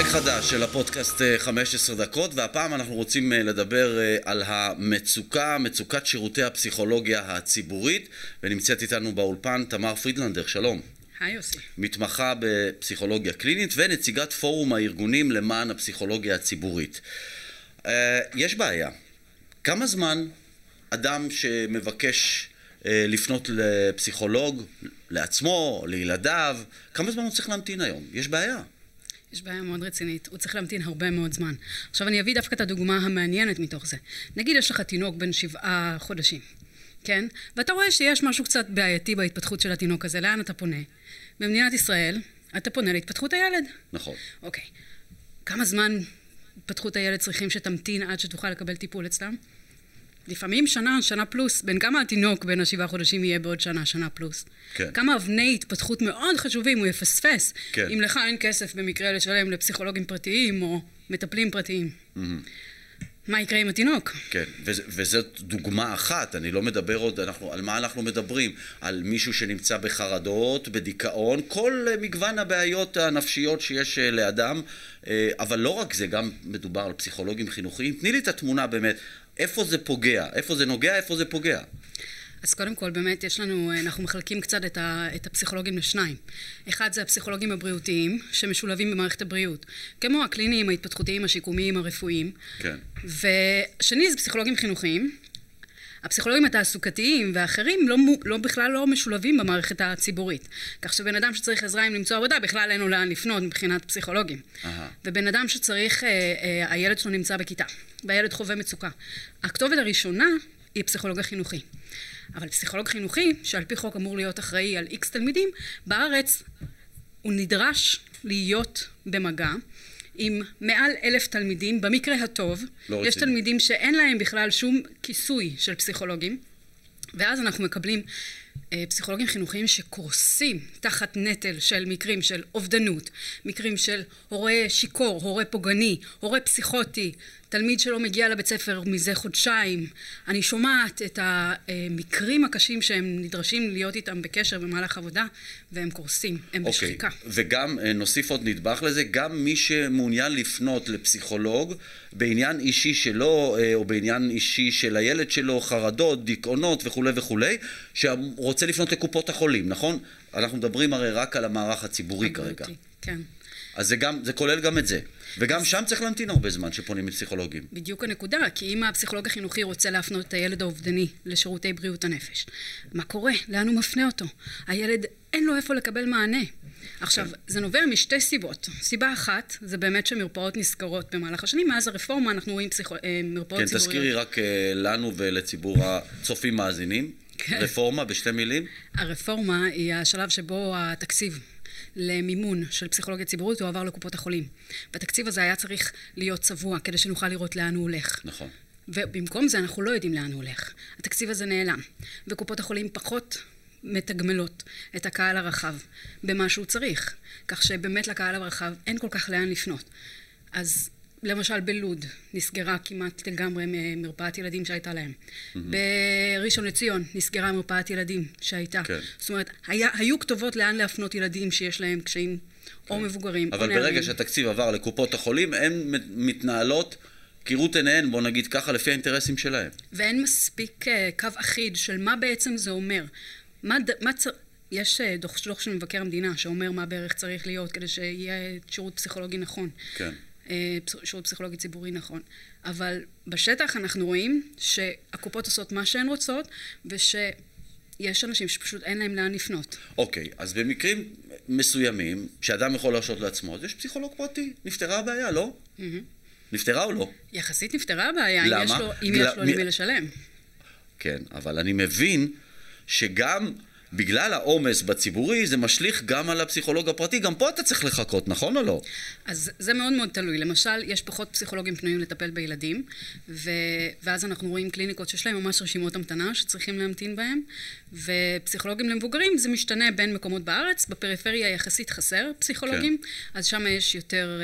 פרק חדש של הפודקאסט 15 דקות, והפעם אנחנו רוצים לדבר על המצוקה, מצוקת שירותי הפסיכולוגיה הציבורית, ונמצאת איתנו באולפן תמר פרידלנדר, שלום. היי יוסי. מתמחה בפסיכולוגיה קלינית ונציגת פורום הארגונים למען הפסיכולוגיה הציבורית. יש בעיה. כמה זמן אדם שמבקש לפנות לפסיכולוג, לעצמו, לילדיו, כמה זמן הוא צריך להמתין היום? יש בעיה. יש בעיה מאוד רצינית, הוא צריך להמתין הרבה מאוד זמן. עכשיו אני אביא דווקא את הדוגמה המעניינת מתוך זה. נגיד יש לך תינוק בן 7 חודשים, כן? ואתה רואה שיש משהו קצת בעייתי בהתפתחות של התינוק הזה, לאן אתה פונה? במדינת ישראל אתה פונה להתפתחות הילד. נכון. אוקיי. כמה זמן התפתחות הילד צריכים שתמתין עד שתוכל לקבל טיפול אצלם? לפעמים שנה, שנה פלוס. בין כמה התינוק בין 7 חודשים יהיה בעוד שנה, שנה פלוס. כן. כמה אבני התפתחות מאוד חשובים הוא יפספס. כן. אם לך אין כסף במקרה לשלם לפסיכולוגים פרטיים או מטפלים פרטיים. מה יקרה עם התינוק? כן, וזאת דוגמה אחת, אני לא מדבר עוד, על מה אנחנו מדברים? על מישהו שנמצא בחרדות, בדיכאון, כל מגוון הבעיות הנפשיות שיש לאדם, אבל לא רק זה, גם מדובר על פסיכולוגים חינוכיים. תני לי את התמונה באמת, איפה זה פוגע, איפה זה נוגע, איפה זה פוגע? אז קודם כל, באמת אנחנו מחלקים קצת את הפסיכולוגים לשניים. אחד זה הפסיכולוגים הבריאותיים, שמשולבים במערכת הבריאות, כמו הקליניים, ההתפתחותיים, השיקומיים, הרפואיים. כן. ושני זה פסיכולוגים חינוכיים. הפסיכולוגים התעסוקתיים ואחרים בכלל לא משולבים במערכת הציבורית. כך שבן אדם שצריך עזרה עם למצוא עבודה, בכלל אין לו לאן לפנות מבחינת פסיכולוגים. ובן אדם שצריך, הילד שלו נמצא בכיתה, והילד חווה מצוקה. הכתובת הראשונה היא פסיכולוג החינוכי. אבל פסיכולוג חינוכי, שעל פי חוק אמור להיות אחראי על X תלמידים, בארץ הוא נדרש להיות במגע עם מעל 1,000 תלמידים, במקרה הטוב. לא יש תלמידים שאין להם בכלל שום כיסוי של פסיכולוגים, ואז אנחנו מקבלים פסיכולוגים חינוכיים שקורסים תחת נטל של מקרים של אובדנות, מקרים של הורה שיקור, הורה פוגעני, הורה פסיכוטי, תלמיד שלא מגיע לבית ספר מזה חודשיים. אני שומעת את המקרים הקשים שהם נדרשים להיות איתם בקשר במהלך עבודה, והם קורסים, הם בשחיקה. וגם נוסיף עוד נדבך לזה, גם מי שמעוניין לפנות לפסיכולוג, בעניין אישי שלו, או בעניין אישי של הילד שלו, חרדות, דיכאונות וכו' וכו', שרוצה לפנות לקופות החולים, נכון? אנחנו מדברים הרי רק על המערך הציבורי כרגע. כן. אז זה כולל גם את זה. וגם שם צריך להמתין הרבה זמן שפונים לפסיכולוגים. בדיוק הנקודה, כי אם הפסיכולוג החינוכי רוצה להפנות את הילד האובדני לשירותי בריאות הנפש, מה קורה? לאן הוא מפנה אותו? הילד אין לו איפה לקבל מענה. עכשיו, זה נובע משתי סיבות. סיבה אחת, זה באמת שמרפאות נסגרות במהלך השנים, מאז הרפורמה אנחנו רואים מרפאות ציבוריות. כן, תזכירי רק לנו ולציבור הצופים מאזינים. רפורמה בשתי מילים. הרפורמה היא השלב שבו התקציב למימון של פסיכולוגיה ציבורית הוא עבר לקופות החולים. והתקציב הזה היה צריך להיות צבוע כדי שנוכל לראות לאן הוא הולך. נכון. ובמקום זה אנחנו לא יודעים לאן הוא הולך. התקציב הזה נעלם. וקופות החולים פחות מתגמלות את הקהל הרחב במה שהוא צריך. כך שבאמת לקהל הרחב אין כל כך לאן לפנות. אז למשל בלוד נסגרה כמעט לגמרי מרפאת ילדים שהייתה להם. בראשון לציון נסגרה מרפאת ילדים שהייתה. זאת אומרת, היו כתובות לאן להפנות ילדים שיש להם קשיים או מבוגרים. אבל ברגע שהתקציב עבר לקופות החולים, הן מתנהלות כראות עיניהן, בוא נגיד ככה, לפי האינטרסים שלהם. ואין מספיק קו אחיד של מה בעצם זה אומר. יש דוח של מבקר המדינה שאומר מה בערך צריך להיות כדי שיהיה שירות פסיכולוגי נכון. כן. שירות פסיכולוגי ציבורי נכון. אבל בשטח אנחנו רואים שהקופות עושות מה שהן רוצות, ושיש אנשים שפשוט אין להם לאן לפנות. אוקיי, אז במקרים מסוימים, שאדם יכול להרשות לעצמו, אז יש פסיכולוג פרטי. נפתרה הבעיה, לא? נפתרה או לא? יחסית נפתרה הבעיה, למה? אם יש לו למי לשלם. כן, אבל אני מבין שגם בגלל העומס בציבורי, זה משליך גם על הפסיכולוג הפרטי. גם פה אתה צריך לחכות, נכון או לא? אז זה מאוד מאוד תלוי. למשל, יש פחות פסיכולוגים פנויים לטפל בילדים, ואז אנחנו רואים קליניקות שיש להם ממש רשימות המתנה שצריכים להמתין בהם, ופסיכולוגים למבוגרים זה משתנה בין מקומות בארץ. בפריפריה יחסית חסר פסיכולוגים, אז שם יש יותר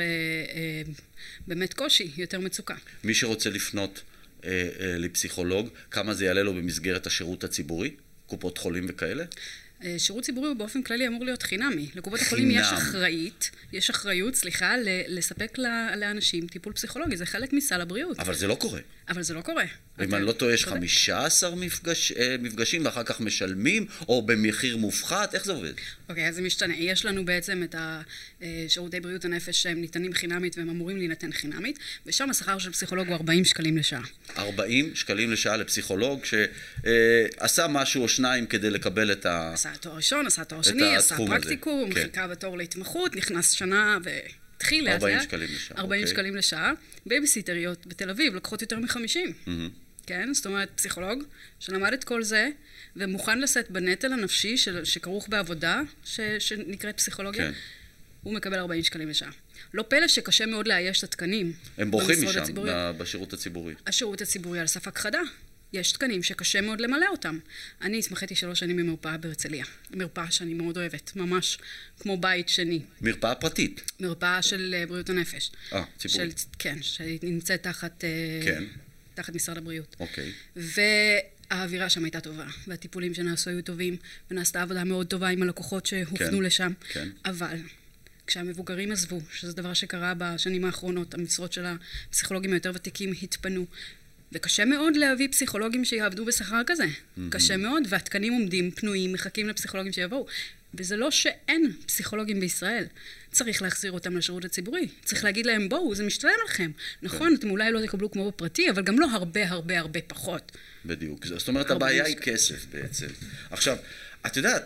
באמת קושי, יותר מצוקה. מי שרוצה לפנות לפסיכולוג, כמה זה יעלה לו במסגרת השירות הציבורי? קופות חולים וכאלה? שירות ציבורי הוא באופן כללי אמור להיות חינמי. לקופות החולים יש אחריות, לספק לאנשים טיפול פסיכולוגי. זה חלק מסל הבריאות. אבל זה לא קורה. אבל זה לא קורה. אם אני לא טועה, יש 15 מפגשים, ואחר כך משלמים, או במחיר מופחת, איך זה עובד? אוקיי, אז זה משתנה. יש לנו בעצם את שירותי בריאות הנפש שהם ניתנים חינמית, והם אמורים להינתן חינמית, ושם השכר של פסיכולוג הוא 40 שקלים לשעה. 40 שקלים לשעה לפסיכולוג, שעשה משהו או שניים כדי לקבל את ה... עשה תואר ראשון, עשה תואר שני, עשה פרקטיקום, חיכה בתור להתמחות, נכנס שנה והתחיל לאט לאט. 40 שקלים לשעה. 40 שקלים לשעה. בייביסיטריות בתל אביב לוקחות יותר מ-50. כן? זאת אומרת, פסיכולוג שלמד את כל זה, ומוכן לשאת בנטל הנפשי שכרוך בעבודה, שנקראת פסיכולוגיה, הוא מקבל 40 שקלים לשעה. לא פלא שקשה מאוד לאייש את התקנים. הם בורחים משם, בשירות הציבורי. השירות הציבורי על סף הכחדה. יש תקנים שקשה מאוד למלא אותם. אני התמחיתי 3 שנים במרפאה בהרצליה. מרפאה שאני מאוד אוהבת, ממש כמו בית שני. מרפאה פרטית? מרפאה של בריאות הנפש. ציבורית. כן, שנמצאת תחת משרד הבריאות. אוקיי. והאווירה שם הייתה טובה, והטיפולים שנעשו היו טובים, ונעשתה עבודה מאוד טובה עם הלקוחות שהופנו לשם. כן. אבל כשהמבוגרים עזבו, שזה דבר שקרה בשנים האחרונות, המשרות של הפסיכולוגים היותר ותיקים התפנו, וקשה מאוד להביא פסיכולוגים שיעבדו בשכר כזה. קשה מאוד, והתקנים עומדים פנויים, מחכים לפסיכולוגים שיבואו. וזה לא שאין פסיכולוגים בישראל. צריך להחזיר אותם לשירות הציבורי. צריך להגיד להם, בואו, זה משתלם לכם. נכון, אתם אולי לא תקבלו כמו בפרטי, אבל גם לא הרבה פחות. בדיוק. זאת אומרת, הבעיה היא כסף בעצם. עכשיו, את יודעת,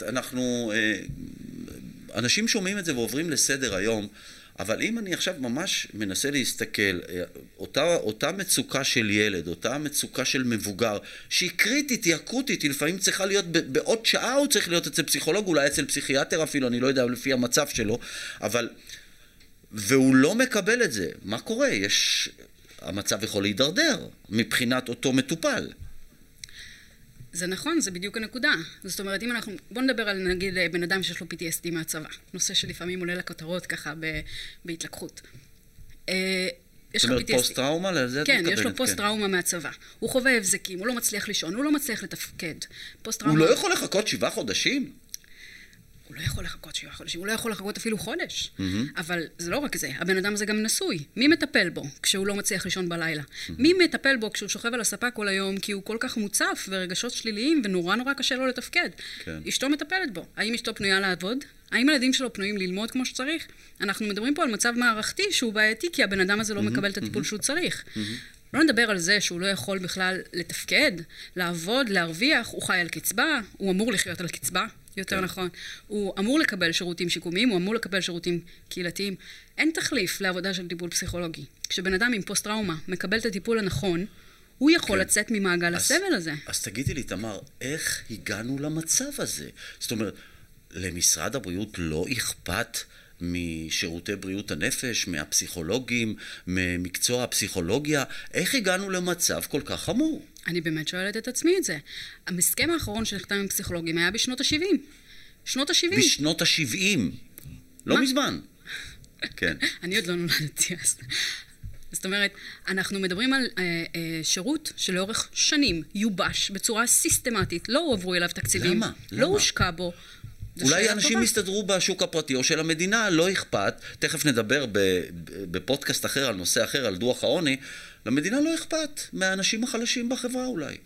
אנשים שומעים את זה ועוברים לסדר היום, אבל אם אני עכשיו ממש מנסה להסתכל, אותה מצוקה של ילד, אותה מצוקה של מבוגר, שהיא קריטית, היא אקוטית, היא לפעמים צריכה להיות בעוד שעה, הוא צריך להיות אצל פסיכולוג, אולי אצל פסיכיאטר אפילו, אני לא יודע, לפי המצב שלו, אבל... והוא לא מקבל את זה. מה קורה? המצב יכול להידרדר מבחינת אותו מטופל. זה נכון, זה בדיוק הנקודה. זאת אומרת, בוא נדבר על נגיד בן אדם שיש לו PTSD מהצבא. נושא שלפעמים עולה לכותרות ככה בהתלקחות. זאת אומרת פוסט-טראומה? כן, יש לו פוסט-טראומה מהצבא. הוא חווה הבזקים, הוא לא מצליח לישון, הוא לא מצליח לתפקד. הוא לא יכול לחכות 7 חודשים? הוא לא יכול לחכות 7 חודשים, הוא לא יכול לחכות אפילו חודש. אבל זה לא רק זה, הבן אדם הזה גם נשוי. מי מטפל בו כשהוא לא מצליח לישון בלילה? מי מטפל בו כשהוא שוכב על הספה כל היום כי הוא כל כך מוצף ורגשות שליליים ונורא קשה לו לתפקד? אשתו מטפלת בו. האם אשתו פנויה לעבוד? האם הילדים שלו פנויים ללמוד כמו שצריך? אנחנו מדברים פה על מצב מערכתי שהוא בעייתי כי הבן אדם הזה לא מקבל את הטיפול שהוא צריך. לא נדבר על זה שהוא לא יכול בכלל לתפקד, לעבוד, להרוויח, הוא חי על קצבה, הוא אמור לחיות על קצבה. יותר נכון. הוא אמור לקבל שירותים שיקומיים, הוא אמור לקבל שירותים קהילתיים. אין תחליף לעבודה של טיפול פסיכולוגי. כשבן אדם עם פוסט-טראומה מקבל את הטיפול הנכון, הוא יכול לצאת ממעגל הסבל הזה. אז תגידי לי, תמר, איך הגענו למצב הזה? זאת אומרת, למשרד הבריאות לא אכפת משירותי בריאות הנפש, מהפסיכולוגים, ממקצוע הפסיכולוגיה? איך הגענו למצב כל כך חמור? אני באמת שואלת את עצמי את זה. המסכם האחרון שנחתם עם פסיכולוגים היה בשנות ה-70. שנות ה-70. בשנות ה-70. לא מזמן. כן. אני עוד לא נולדתי אז. זאת אומרת, אנחנו מדברים על שירות שלאורך שנים יובש בצורה סיסטמטית. לא הועברו אליו תקציבים. למה? לא הושקע בו. אולי אנשים יסתדרו בשוק הפרטי או של המדינה, לא אכפת. תכף נדבר בפודקאסט אחר על נושא אחר, על דוח העוני. למדינה לא אכפת מהאנשים החלשים בחברה אולי.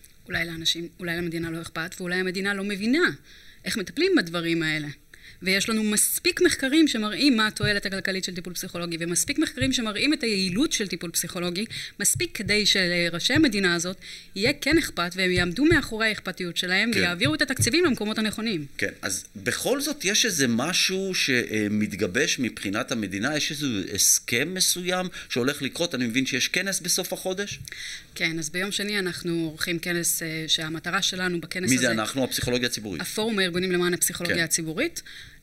אולי למדינה לא אכפת, ואולי המדינה לא מבינה איך מטפלים בדברים האלה. ויש לנו מספיק מחקרים שמראים מה התועלת הכלכלית של טיפול פסיכולוגי, ומספיק מחקרים שמראים את היעילות של טיפול פסיכולוגי, מספיק כדי שלראשי המדינה הזאת יהיה כן אכפת, והם יעמדו מאחורי האכפתיות שלהם, כן. ויעבירו את התקציבים למקומות הנכונים. כן, אז בכל זאת יש איזה משהו שמתגבש מבחינת המדינה, יש איזה הסכם מסוים שהולך לקרות, אני מבין שיש כנס בסוף החודש? כן, אז ביום שני אנחנו עורכים כנס שהמטרה שלנו בכנס הזה... מי זה אנחנו? הפסיכולוגיה הציבורית. הפורום הארגונים למען הפסיכולוגיה הציבורית.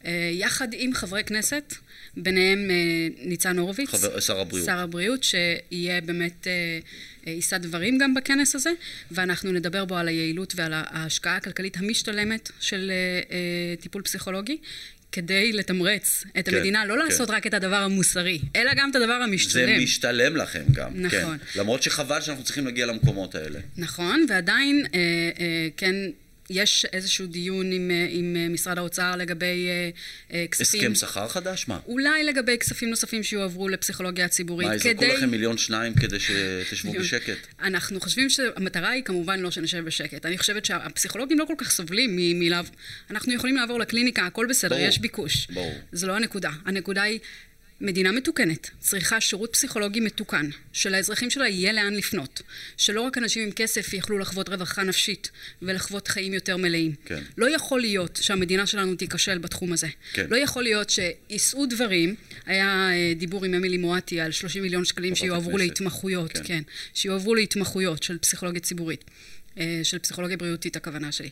יחד עם חברי כנסת, ביניהם ניצן הורוביץ, שר הבריאות, שיהיה באמת, יישא דברים גם בכנס הזה, ואנחנו נדבר בו על היעילות ועל ההשקעה הכלכלית המשתלמת של טיפול פסיכולוגי, כדי לתמרץ את המדינה, לא לעשות רק את הדבר המוסרי, אלא גם את הדבר המשתלם. זה משתלם לכם גם, נכון. כן. למרות שחבל שאנחנו צריכים להגיע למקומות האלה. נכון, ועדיין, כן, יש איזשהו דיון עם משרד האוצר לגבי כספים. הסכם שכר חדש? מה? אולי לגבי כספים נוספים שיועברו לפסיכולוגיה הציבורית. מה, יזרקו לכם 1-2 מיליון כדי שתשבו בשקט? אנחנו חושבים שהמטרה היא כמובן לא שנשב בשקט. אני חושבת שהפסיכולוגים לא כל כך סובלים מלעב. אנחנו יכולים לעבור לקליניקה, הכל בסדר, יש ביקוש. ברור. זו לא הנקודה. הנקודה היא, מדינה מתוקנת צריכה שירות פסיכולוגי מתוקן, שלאזרחים שלה יהיה לאן לפנות, שלא רק אנשים עם כסף יכלו לחוות רווחה נפשית ולחוות חיים יותר מלאים. כן. לא יכול להיות שהמדינה שלנו תיכשל בתחום הזה. כן. לא יכול להיות שיסעו דברים, היה דיבור עם אמילי מואטי על 30 מיליון שקלים שיועברו להתמחויות, כן. כן, שיועברו להתמחויות של פסיכולוגיה ציבורית, של פסיכולוגיה בריאותית הכוונה שלי.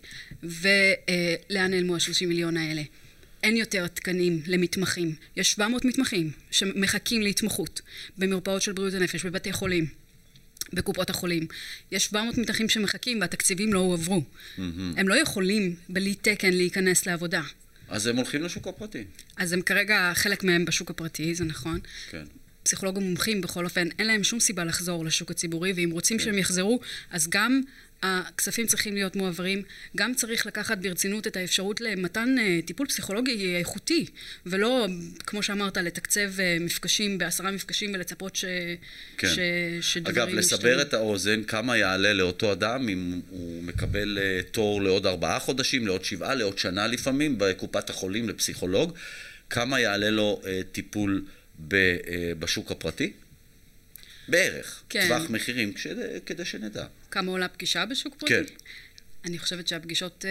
ולאן נעלמו ה-30 מיליון האלה? אין יותר תקנים למתמחים. יש 700 מתמחים שמחכים להתמחות במרפאות של בריאות הנפש, בבתי חולים, בקופות החולים. יש 700 מתמחים שמחכים והתקציבים לא הועברו. הם לא יכולים בלי תקן להיכנס לעבודה. אז הם הולכים לשוק הפרטי. אז הם כרגע, חלק מהם בשוק הפרטי, זה נכון. כן. פסיכולוגים מומחים בכל אופן, אין להם שום סיבה לחזור לשוק הציבורי, ואם רוצים שהם יחזרו, אז גם הכספים צריכים להיות מועברים, גם צריך לקחת ברצינות את האפשרות למתן טיפול פסיכולוגי איכותי, ולא, כמו שאמרת, לתקצב מפגשים ב10 מפגשים ולצפות שדברים... אגב, לסבר את האוזן, כמה יעלה לאותו אדם אם הוא מקבל תור לעוד 4 חודשים, לעוד 7, לעוד שנה לפעמים, בקופת החולים לפסיכולוג, כמה יעלה לו טיפול בשוק הפרטי? בערך, כן. טווח מחירים, כדי שנדע. כמה עולה פגישה בשוק פרטי? כן. אני חושבת שהפגישות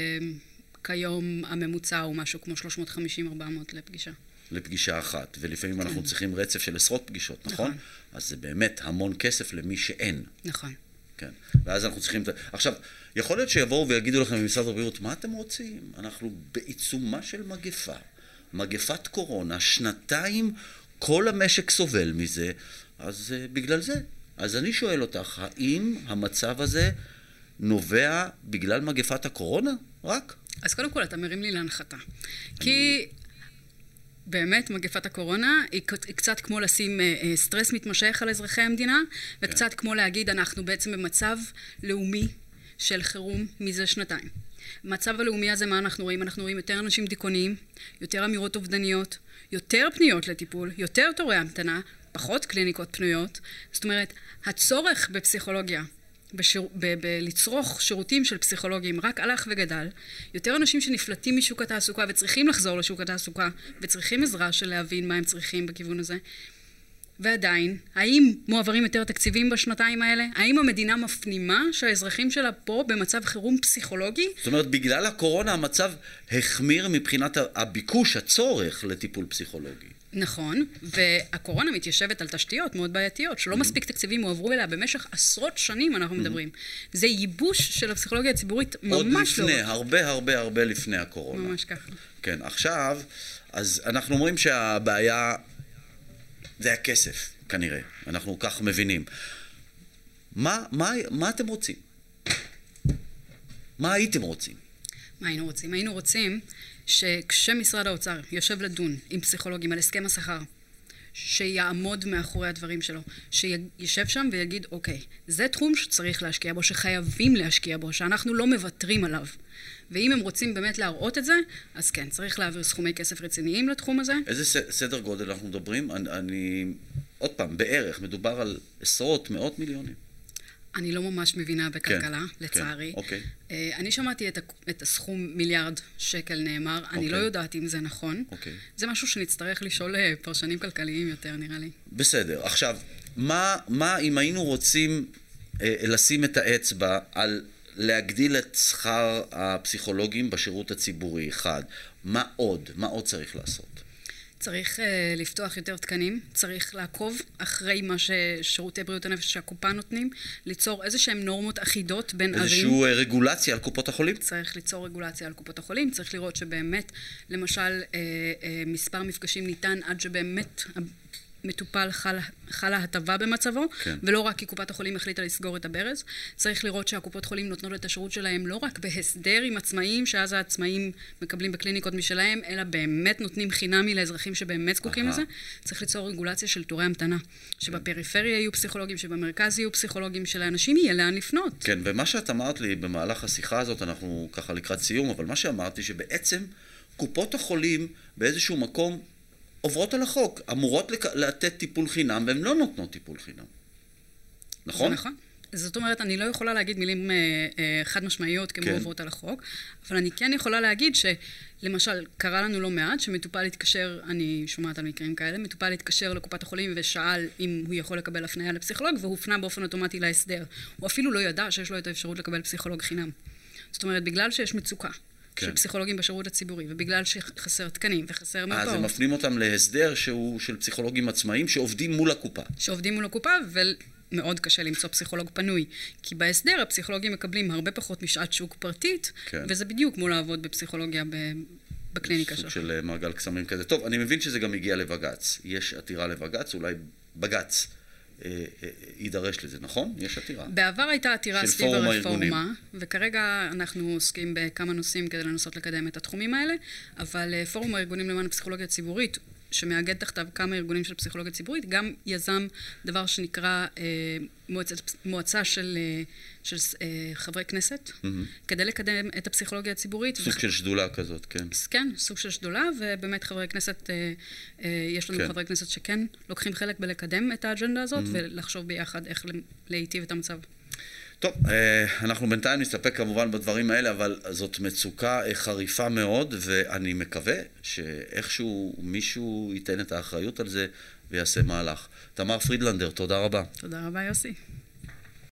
כיום הממוצע הוא משהו כמו 350-400 לפגישה. לפגישה אחת, ולפעמים אנחנו צריכים רצף של עשרות פגישות, נכון? אז זה באמת המון כסף למי שאין. נכון. כן, ואז אנחנו צריכים... עכשיו, יכול להיות שיבואו ויגידו לכם במשרד הבריאות, מה אתם רוצים? אנחנו בעיצומה של מגפה, מגפת קורונה, 2 כל המשק סובל מזה, אז בגלל זה. אז אני שואל אותך, האם המצב הזה נובע בגלל מגפת הקורונה? רק? אז קודם כל, אתה מרים לי להנחתה. כי באמת מגפת הקורונה היא קצת כמו לשים סטרס מתמשך על אזרחי המדינה, וקצת כמו להגיד, אנחנו בעצם במצב לאומי של חירום מזה 2. במצב הלאומי הזה, מה אנחנו רואים? אנחנו רואים יותר אנשים דיכאוניים, יותר אמירות אובדניות, יותר פניות לטיפול, יותר תורי המתנה, פחות קליניקות פנויות. זאת אומרת, הצורך בפסיכולוגיה, לצרוך שירותים של פסיכולוגים רק הלך וגדל. יותר אנשים שנפלטים משוק התעסוקה וצריכים לחזור לשוק התעסוקה וצריכים עזרה של להבין מה הם צריכים בכיוון הזה. ועדיין, האם מועברים יותר תקציבים בשנתיים האלה? האם המדינה מפנימה שהאזרחים שלה פה במצב חירום פסיכולוגי? זאת אומרת, בגלל הקורונה המצב החמיר מבחינת הביקוש, הצורך לטיפול פסיכולוגי. נכון, והקורונה מתיישבת על תשתיות מאוד בעייתיות, שלא מספיק תקציבים הועברו אליה במשך עשרות שנים אנחנו מדברים. זה ייבוש של הפסיכולוגיה הציבורית ממש לא. עוד לפני, הרבה לפני הקורונה. ממש ככה. כן, עכשיו, אז אנחנו אומרים שהבעיה זה הכסף, כנראה. אנחנו כך מבינים. מה אתם רוצים? מה הייתם רוצים? מה היינו רוצים? היינו רוצים שכשמשרד האוצר יושב לדון עם פסיכולוגים על הסכם השכר, שיעמוד מאחורי הדברים שלו, שישב שם ויגיד, אוקיי, זה תחום שצריך להשקיע בו, שחייבים להשקיע בו, שאנחנו לא מוותרים עליו. ואם הם רוצים באמת להראות את זה, אז כן, צריך להעביר סכומי כסף רציניים לתחום הזה. איזה סדר גודל אנחנו מדברים? עוד פעם, בערך, מדובר על עשרות, מאות מיליונים. אני לא ממש מבינה בכלכלה, לצערי. אוקיי. אני שמעתי את הסכום 1 מיליארד שקל נאמר, אני לא יודעת אם זה נכון. זה משהו שנצטרך לשאול פרשנים כלכליים יותר, נראה לי. בסדר. עכשיו, מה אם היינו רוצים לשים את האצבע על להגדיל את שכר הפסיכולוגים בשירות הציבורי? אחד, מה עוד צריך לעשות? צריך לפתוח יותר תקנים, צריך לעקוב אחרי מה ששירותי בריאות הנפש שהקופה נותנים, ליצור איזשהם נורמות אחידות בין ערים. איזשהו רגולציה על קופות החולים? צריך ליצור רגולציה על קופות החולים, צריך לראות שבאמת, למשל, מספר מפגשים ניתן עד שבאמת מטופל חלה הטבה במצבו, כן. ולא רק כי קופת החולים החליטה לסגור את הברז. צריך לראות שהקופות חולים נותנות את השירות שלהם לא רק בהסדר עם עצמאים, שאז העצמאים מקבלים בקליניקות משלהם, אלא באמת נותנים חינמי לאזרחים שבאמת זקוקים לזה. צריך ליצור רגולציה של תורי המתנה, שבפריפריה יהיו פסיכולוגים, שבמרכז יהיו פסיכולוגים, שלאנשים יהיה לאן לפנות. כן, ומה שאת אמרת לי במהלך השיחה הזאת, אנחנו ככה לקראת סיום, אבל מה שאמרתי שבעצם קופות החולים באיזשהו מקום עוברות על החוק, אמורות לתת טיפול חינם, והן לא נותנות טיפול חינם. נכון? זה נכון. זאת אומרת, אני לא יכולה להגיד מילים חד משמעיות כמו עוברות על החוק, אבל אני כן יכולה להגיד שלמשל, קרה לנו לא מעט, שמטופל התקשר, אני שומעת על מקרים כאלה, מטופל התקשר לקופת החולים ושאל אם הוא יכול לקבל הפניה לפסיכולוג, והוא הופנה באופן אוטומטי להסדר. הוא אפילו לא ידע שיש לו את האפשרות לקבל פסיכולוג חינם. זאת אומרת, בגלל שיש מצוקה של פסיכולוגים בשירות הציבורי, ובגלל שחסר תקנים וחסר מרפאות. אז הם מפנים אותם להסדר שהוא של פסיכולוגים עצמאיים שעובדים מול הקופה. שעובדים מול הקופה, ומאוד קשה למצוא פסיכולוג פנוי. כי בהסדר הפסיכולוגים מקבלים הרבה פחות משעת שוק פרטית, וזה בדיוק כמו לעבוד בפסיכולוגיה בקליניקה שלך. סוג של מעגל קסמים כזה. טוב, אני מבין שזה גם הגיע לבג"ץ. יש עתירה לבג"ץ, אולי בג"ץ יידרש לזה, נכון? יש עתירה. בעבר הייתה עתירה סביב הרפורמה, וכרגע אנחנו עוסקים בכמה נושאים כדי לנסות לקדם את התחומים האלה, אבל פורום הארגונים למען הפסיכולוגיה הציבורית, שמאגד תחתיו כמה ארגונים של פסיכולוגיה ציבורית, גם יזם דבר שנקרא מועצה של חברי כנסת, כדי לקדם את הפסיכולוגיה הציבורית. סוג של שדולה כזאת, כן. כן, סוג של שדולה, ובאמת חברי כנסת, יש לנו חברי כנסת שכן לוקחים חלק בלקדם את האג'נדה הזאת, ולחשוב ביחד איך להיטיב את המצב. טוב, אנחנו בינתיים נסתפק כמובן בדברים האלה, אבל זאת מצוקה חריפה מאוד, ואני מקווה שאיכשהו מישהו ייתן את האחריות על זה ויעשה מהלך. תמר פרידלנדר, תודה רבה. תודה רבה, יוסי.